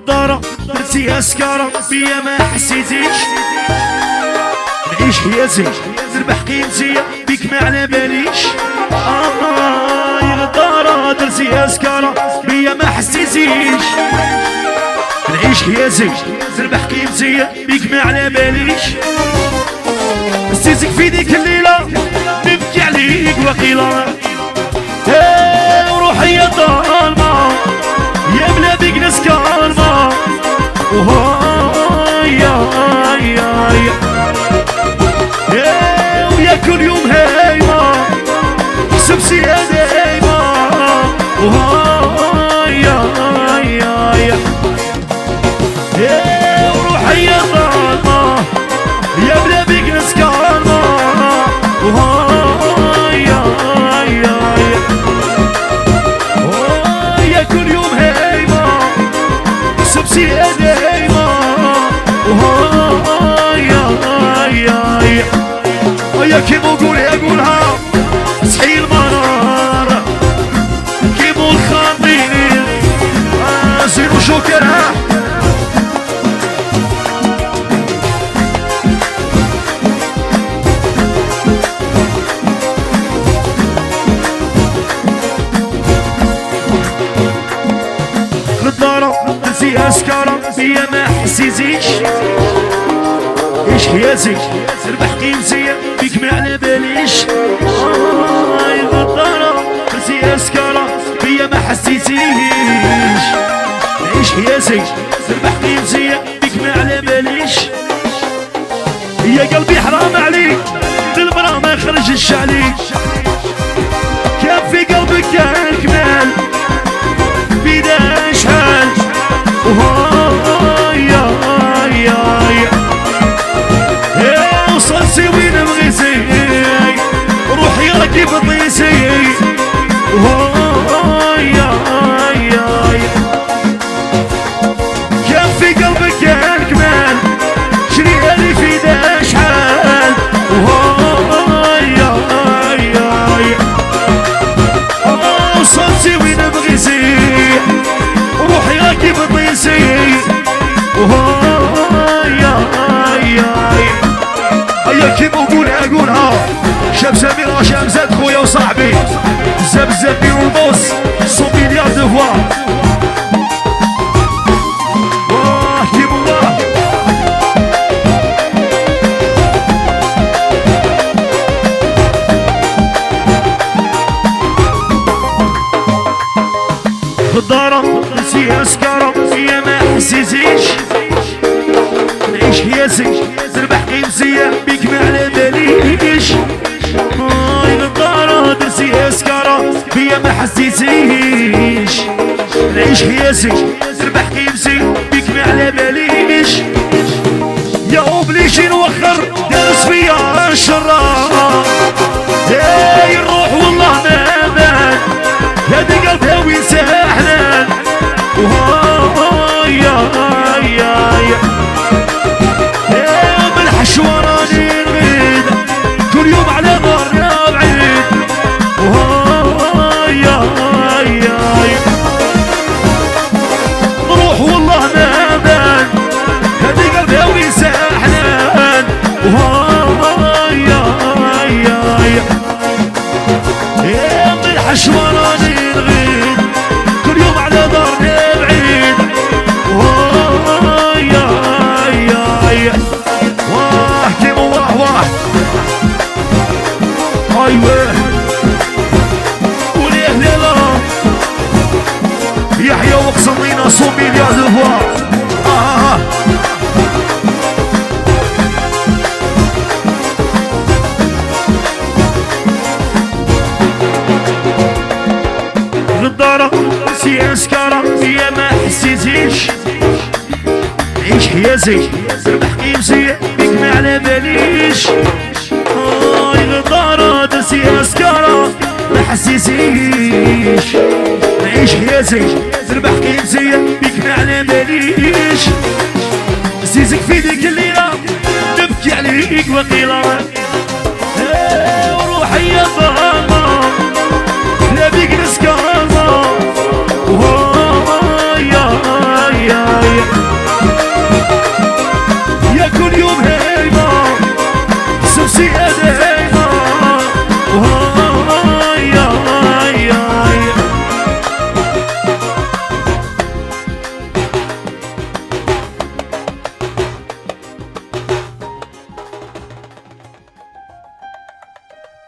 غدارة درتيها سكارة بيا ما حسيتيش. نعيش حياتي نربح قيمتي بيك ما على باليش. غدارة درتيها سكارة بيا ما حسيتيش. نعيش حياتي نربح قيمتي بيك ما على باليش. نسيتك في ديك الليلة نبكي عليك وقيلة. وروحي يا ظالمة يا بلا بيك ناس كالمة. ويا كل يوم هايمة سبسي يا دايمة. وروحي يا ظالمة يا بلا بيك ناس كالمة. يا كل يوم هايمة سبسي يا دايمة. يا كيمو قولي اقولها صحي المنار كيمو الخاطير زيرو شكرها. غدارة درتيها سكارة بيا ما حسيتيش. عيش حياتي نربح قيمتي بيك ما على باليش. غدارة درتيها سكارة بيا ما حسيتيش. عيش حياتي نربح قيمتي بيك ما على باليش. يا قلبي حرام عليك المرا ما خرجش عليك. كان في قلبك كان كمال بيدا شحال. وصلتي وين بغيتي روحي راكي بطيتي. كان في قلبك كان كمال شريها لي في دا شحال. وصلتي وين بغيتي روحي راكي بطيتي. هيا كيما نقول اقولها شاب سمير شاب زاد خويا وصاحبي زاب زابي والبوس 100 مليار دو فوا. كيما الله غدارة درتيها سكارة يا ما حسيتيش. نعيش حياتي نربح قيمتي بيك ما على باليش. غدارة درتيها سكارة بيا ما حسيتيش. نعيش حياتي نربح قيمتي بيك ما على باليش. يا اوبليجي نوخر دارس فيا الشرار. الروح والله ما بان هذا قلب هاوي ساحلان. ملحش وراني نغيد كل يوم على نار بعيد. روح والله ما بان هذا قلب هاوي ساحلان. ملحش وراني نغيد كل يوم على دارنا بعيد. واه كيما واه ايوه وليه ليلة يحيى وقصنينا 100 مليار دو فوا. غدارة درتيها سكارة يا ما حسيتيش. عيش حياتي نربح قيمتي بيك ما على باليش. غدارة درتيها سكارة ما حسيتيش. نعيش حياتي نربح قيمتي بيك ما على باليش. نسيتك في ديك الليلة نبكي عليك وقيلة. وروحي يا ظالمة لا بيك ناس كالمة. يا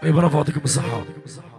برافو، يعطيكم بالصحة.